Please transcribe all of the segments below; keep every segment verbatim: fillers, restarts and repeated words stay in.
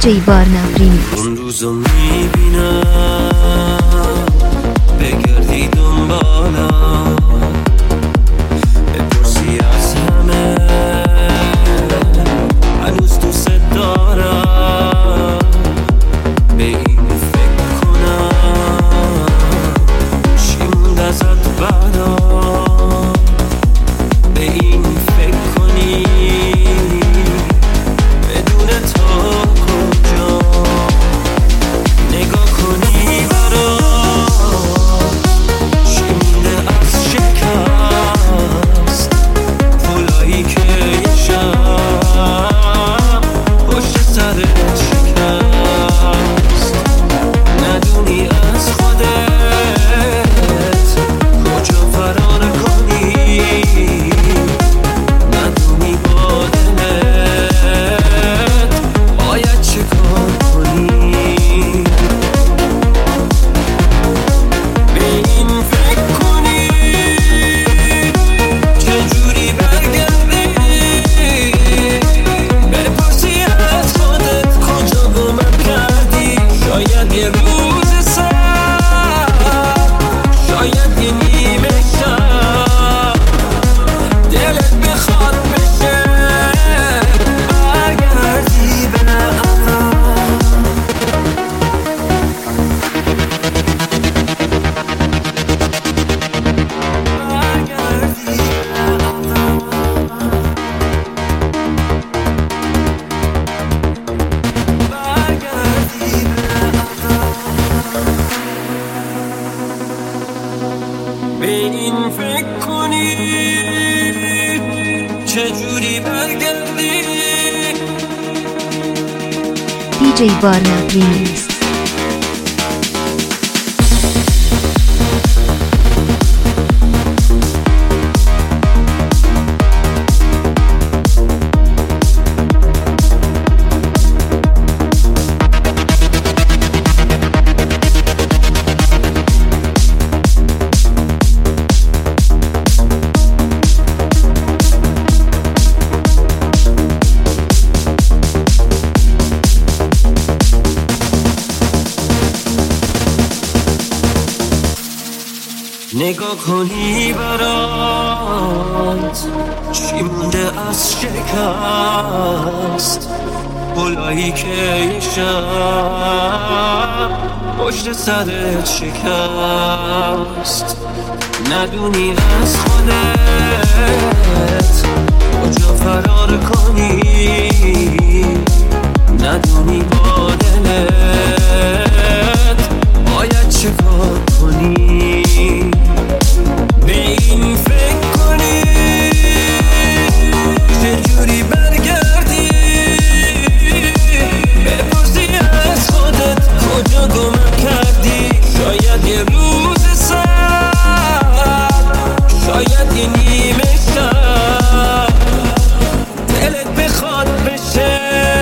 جی وارنا ریمیکس. اون روزو میبینم بگردی دنبالم، بپرسی از همه هنوز دوست دارم، به این فکر کنم چی موند ازت بعدا، به این فکر کنی بدون تو کجا، نگاه کنی برا چی مونده از شکست، پولایی که یه شب پشت سرت شکست، ندونی از خودت کجا فرار کنی، ندونی با دلت باید چه کار کنی، به این فکر کنی چجوری برگردی، بپرسی از خودت کجا گمم کردی، شاید یه روز سر، شاید یه نیمه شب دلت بخواد بشه برگردی به عقب، برگردی به عقب، برگردی به عقب، به این فکر کنی چجوری برگردی. دی جی وارنا ریمیکس. نگاه کنی برات چی مونده از شکست، پولایی که یه شب پشت سرت شکست، ندونی از خودت کجا فرار کنی، ندونی با دلت باید چه کار کنی، به این فکر کنی چجوری برگردی، بپرسی از خودت کجا گمم کردی، شاید یه روز سر، شاید یه نیمه شب دلت بخواد بشه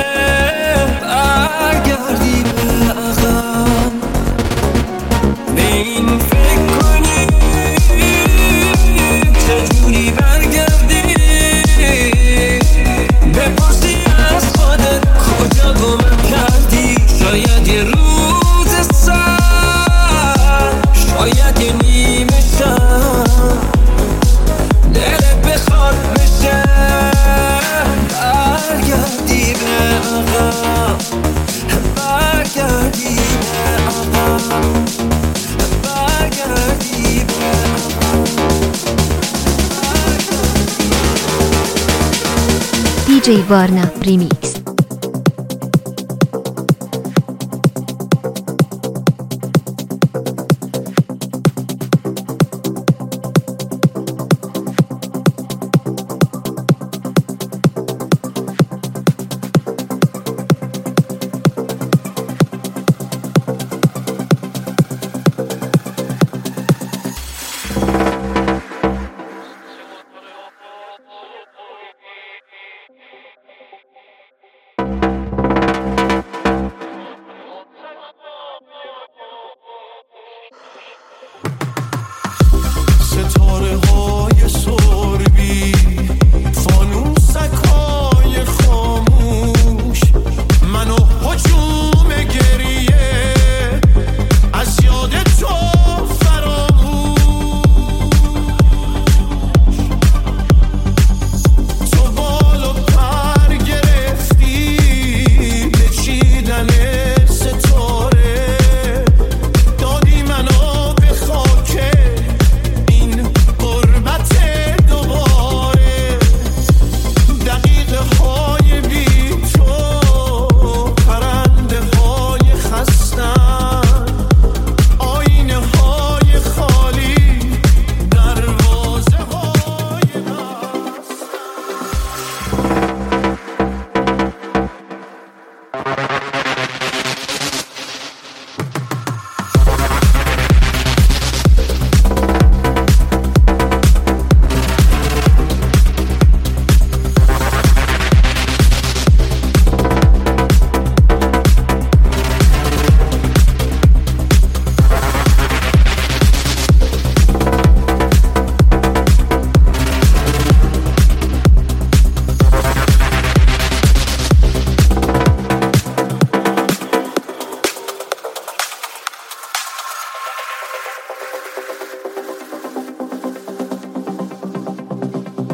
برگردی به عقب، به این فکر کنی چجوری برگردی، بپرسی از خودت کجا گمم کردی، شاید یه روز سر، شاید یه نیمه شب دلت بخواد بشه برگردی به عقب، برگردی به عقب، برگردی به دی جی وارنا ریمیکس. ستاره های سربی، فانوسک های خاموش، منو هجوم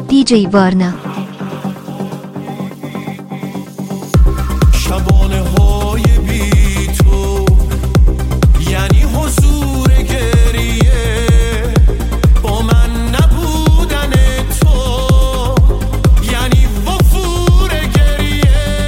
دی جی وارنا. شبانه های بی تو یعنی حضور گریه، با من نبودن تو یعنی وفور گریه.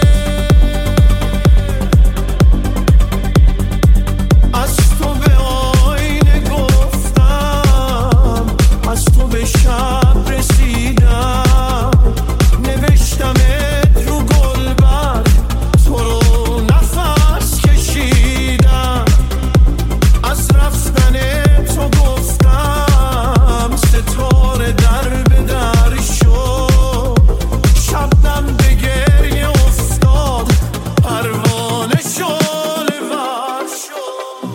از تو به آینه گفتم، از تو به شب رسیدم، نوشتمت رو گلبر، تو رو نفس کشیدم. از رفتن تو گفتم ستاره در به در شد، شبنم به گریه افتاد، پروانه شعله ور شد.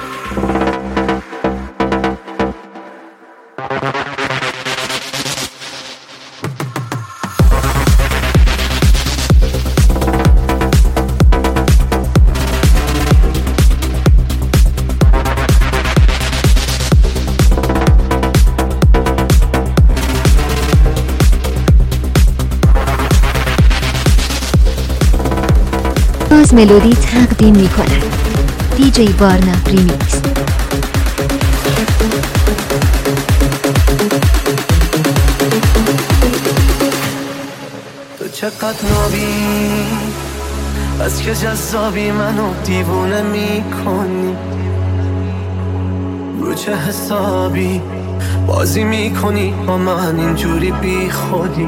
باز ملودی تقدیم می کند دی جی وارنا ریمیکس. تو چقدر نابی، از که جذابی منو دیوونه میکنی، رو چه حسابی بازی میکنی با من اینجوری بی خودی.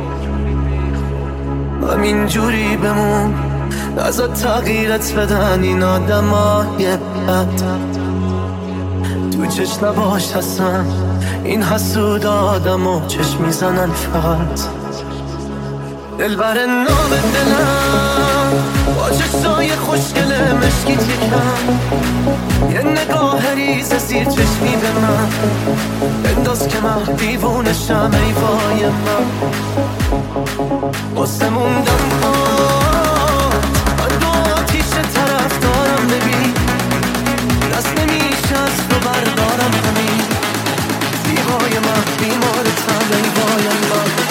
همینجوری بمون، نزد تغییرت بدن این آدمای بد. تو چشم نباش هستن این حسود آدم و چشم میزنن فقط. دلبر نام دلم با چشای خوشگل مشکیت یکم، یه نگاه ریز زیر چشمی به من بنداز که من دیوونشم. ای وای من واسه موندم پات، من دو آتیش طرف دارم ببین، دست نمیشه از تو بردارم همین. زیبای من بیمارتم. ای وای من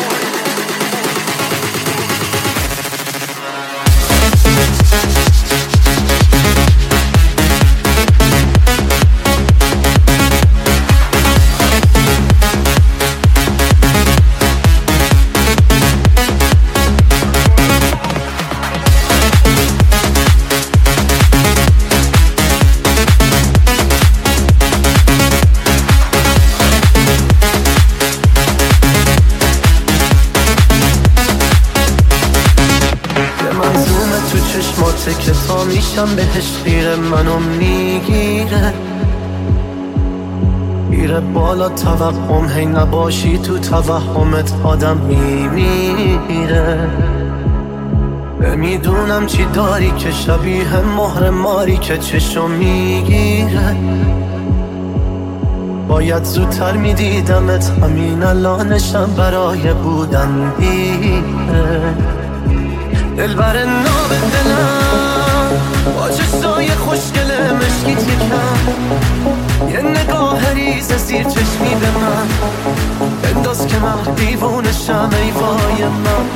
که تا میشم بهش خیره، منو میگیره میره بالا توهم، هی نباشی تو توهمت آدم میمیره. نمیدونم چی داری که شبیه مهر ماری که چشم میگیره. باید زودتر میدیدمت، همین الانشم برای بودن دیره. دلبر نام دلم با چشای خوشگل مشکیت یکم، یه نگاه ریز زیر چشمی به من بنداز که من دیوونشم. ای وای من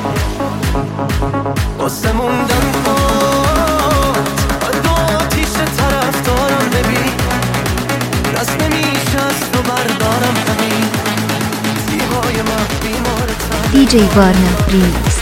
واسه موندن پات، من دو آتیش طرف دارم ببین، دست نمیشه از تو بردارم همین. زیبای من بیمارتم. دی جی وارنا ریمیکس.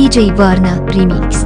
D J Barna Remix.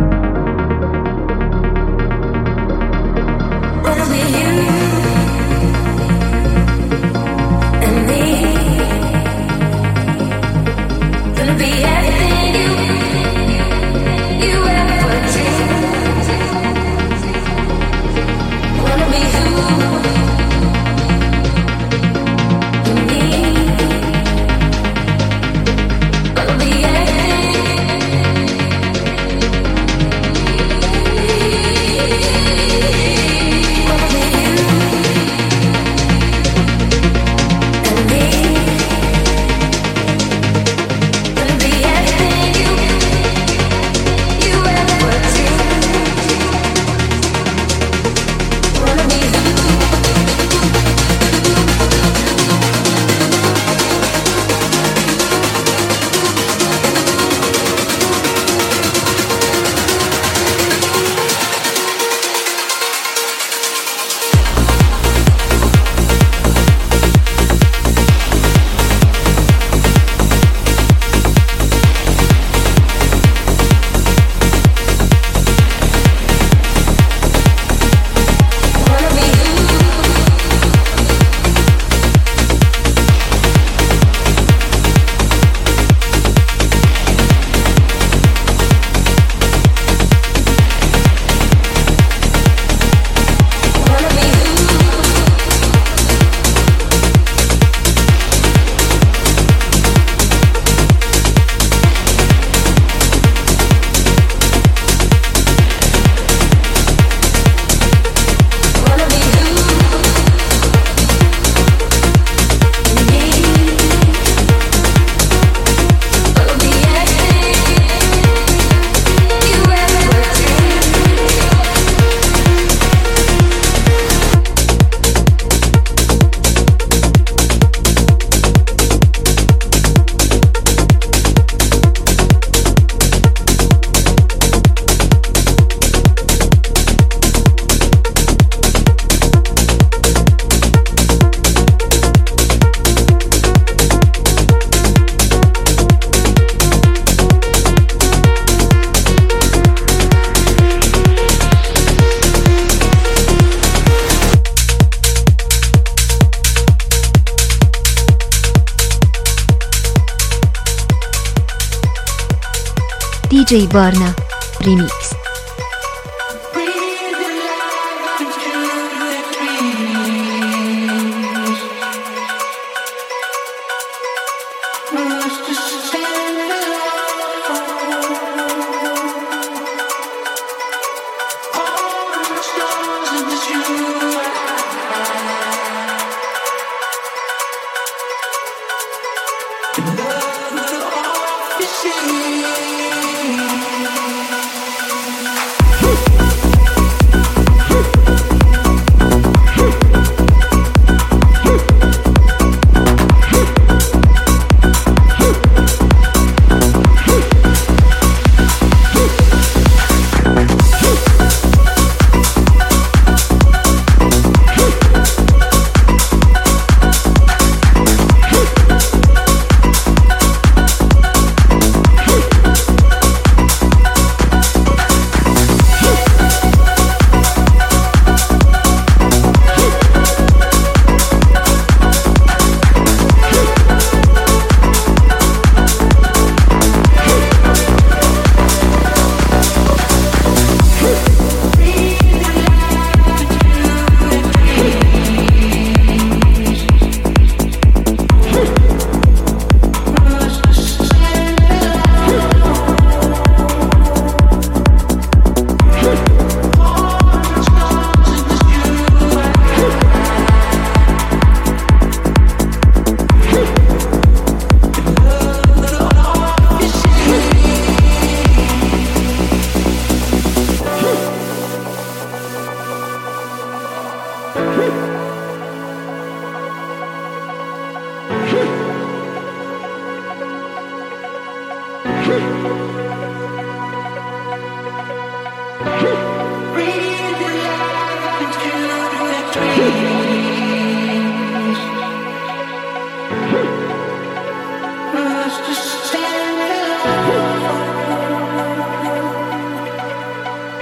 D J Barna Remix.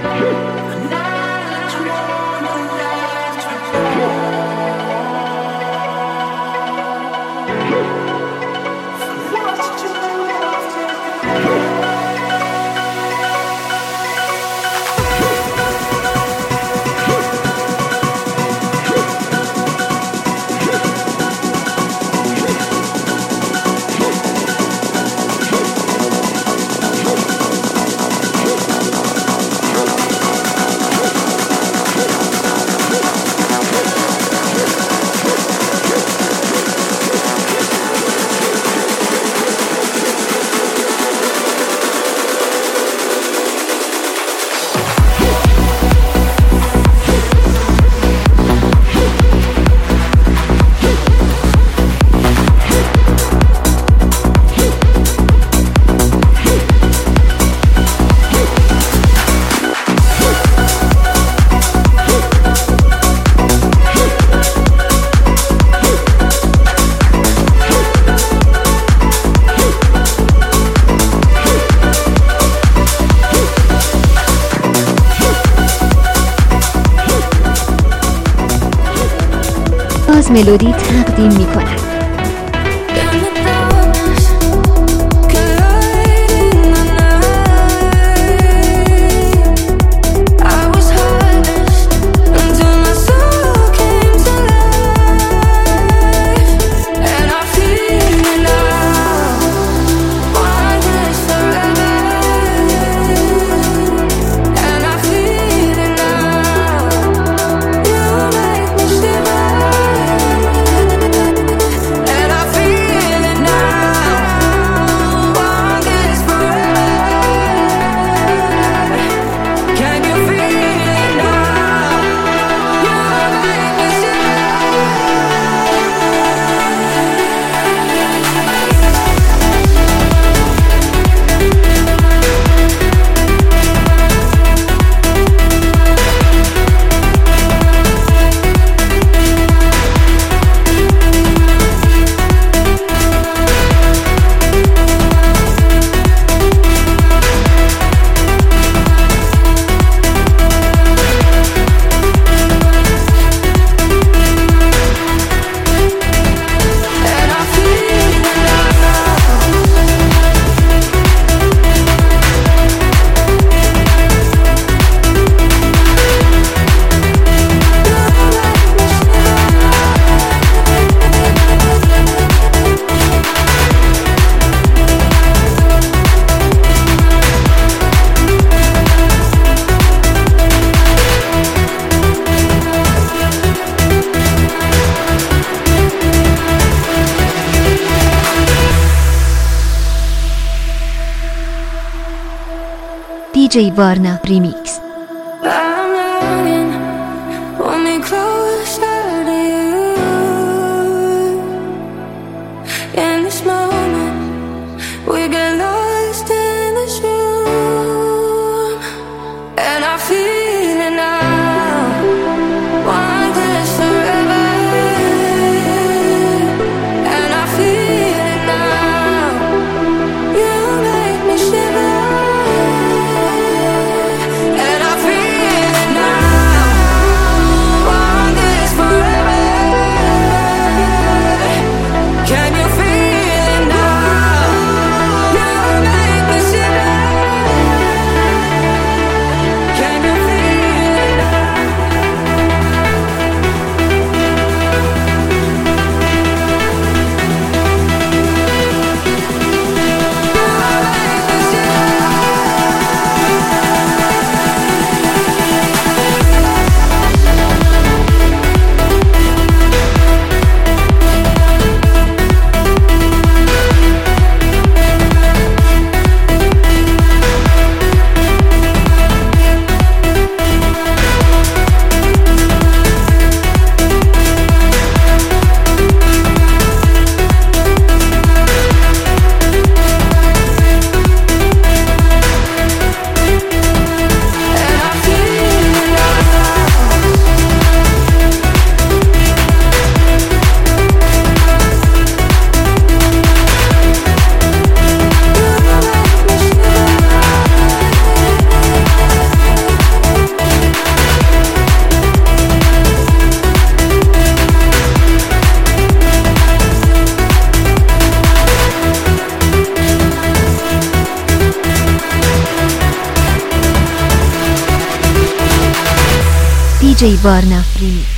باز ملودی تقدیم می کند. دی جی Varna Remix. And دی جی بارنا ریمیکس.